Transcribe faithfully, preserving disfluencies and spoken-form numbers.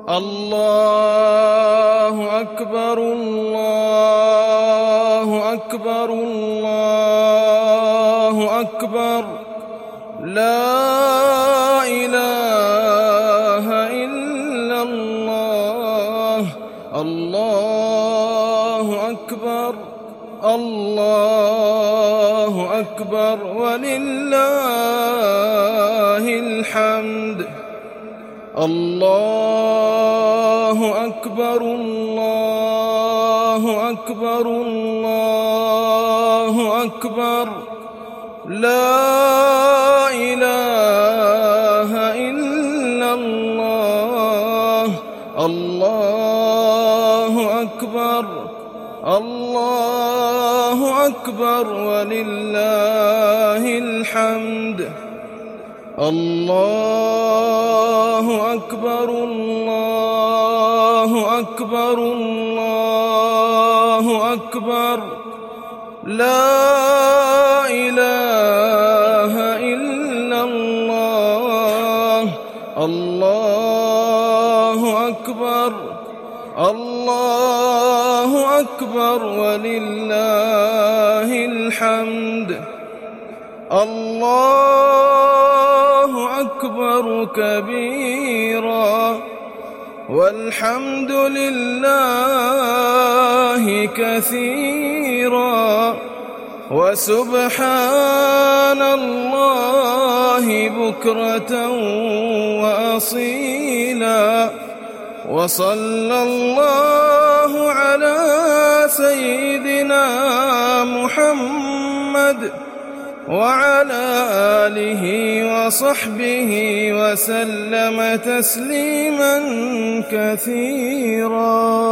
الله أكبر الله أكبر الله أكبر لا إله إلا الله الله أكبر الله أكبر ولله الحمد الله أكبر الله أكبر الله أكبر لا إله إلا الله الله أكبر الله أكبر ولله الحمد الله أكبر الله أكبر الله أكبر لا إله إلا الله الله أكبر الله أكبر ولله الحمد الله أكبر كبيرا والحمد لله كثيرا وسبحان الله بكرة وأصيلا وصلى الله على سيدنا محمد وعلى آله وصحبه وسلم تسليما كثيرا.